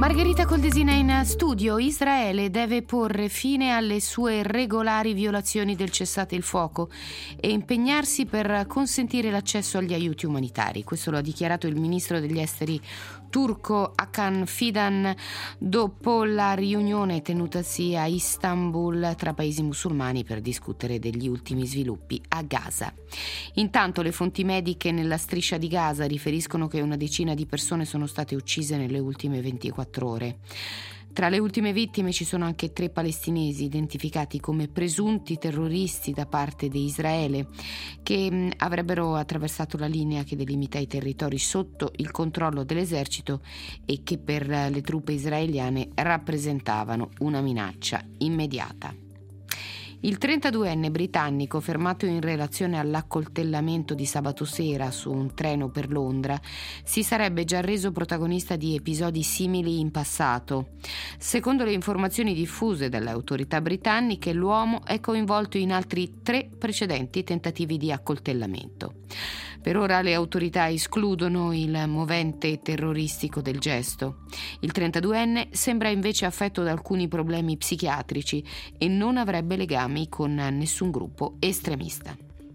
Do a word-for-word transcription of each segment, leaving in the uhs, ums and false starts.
Margherita Coldesina in studio. Israele deve porre fine alle sue regolari violazioni del cessate il fuoco e impegnarsi per consentire l'accesso agli aiuti umanitari. Questo lo ha dichiarato il ministro degli esteri turco Hakan Fidan dopo la riunione tenutasi a Istanbul tra paesi musulmani per discutere degli ultimi sviluppi a Gaza. Intanto le fonti mediche nella striscia di Gaza riferiscono che una decina di persone sono state uccise nelle ultime ventiquattro ore. Tra le ultime vittime ci sono anche tre palestinesi identificati come presunti terroristi da parte di Israele, che mh, avrebbero attraversato la linea che delimita i territori sotto il controllo dell'esercito e che per le truppe israeliane rappresentavano una minaccia immediata. Il trentaduenne britannico, fermato in relazione all'accoltellamento di sabato sera su un treno per Londra, si sarebbe già reso protagonista di episodi simili in passato. Secondo le informazioni diffuse dalle autorità britanniche, l'uomo è coinvolto in altri tre precedenti tentativi di accoltellamento. Per ora le autorità escludono il movente terroristico del gesto. Il trentaduenne sembra invece affetto da alcuni problemi psichiatrici e non avrebbe legami con nessun gruppo estremista.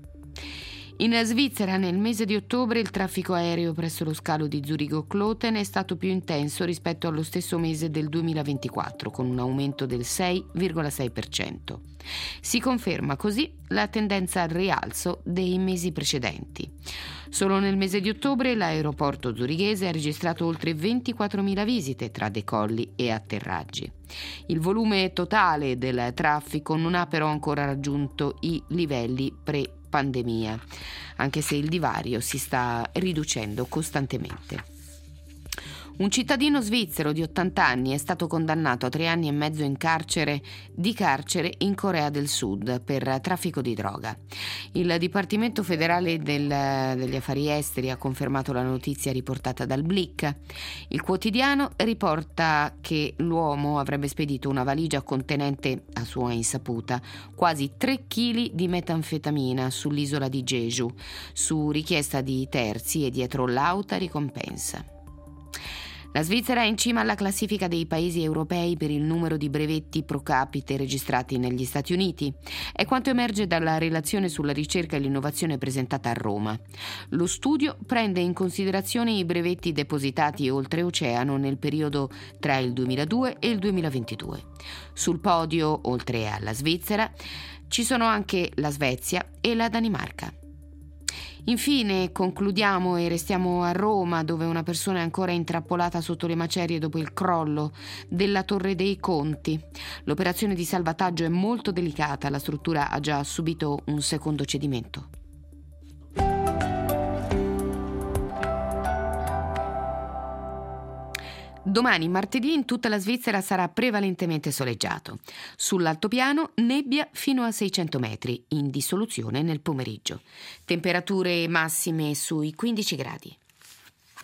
In Svizzera nel mese di ottobre il traffico aereo presso lo scalo di Zurigo-Kloten è stato più intenso rispetto allo stesso mese del duemilaventiquattro, con un aumento del sei virgola sei per cento. Si conferma così la tendenza al rialzo dei mesi precedenti. Solo nel mese di ottobre l'aeroporto zurighese ha registrato oltre ventiquattromila visite tra decolli e atterraggi. Il volume totale del traffico non ha però ancora raggiunto i livelli pre-pandemia, anche se il divario si sta riducendo costantemente. Un cittadino svizzero di ottanta anni è stato condannato a tre anni e mezzo in carcere di carcere in Corea del Sud per traffico di droga. Il Dipartimento federale del, degli affari esteri ha confermato la notizia riportata dal Blick. Il quotidiano riporta che l'uomo avrebbe spedito una valigia contenente, a sua insaputa, quasi tre chili di metanfetamina sull'isola di Jeju, su richiesta di terzi e dietro lauta ricompensa. La Svizzera è in cima alla classifica dei paesi europei per il numero di brevetti pro capite registrati negli Stati Uniti. È quanto emerge dalla relazione sulla ricerca e l'innovazione presentata a Roma. Lo studio prende in considerazione i brevetti depositati oltreoceano nel periodo tra il duemiladue e il duemilaventidue. Sul podio, oltre alla Svizzera, ci sono anche la Svezia e la Danimarca. Infine concludiamo e restiamo a Roma, dove una persona è ancora intrappolata sotto le macerie dopo il crollo della Torre dei Conti. L'operazione di salvataggio è molto delicata, la struttura ha già subito un secondo cedimento. Domani, martedì, in tutta la Svizzera sarà prevalentemente soleggiato. Sull'altopiano nebbia fino a seicento metri, in dissoluzione nel pomeriggio. Temperature massime sui quindici gradi.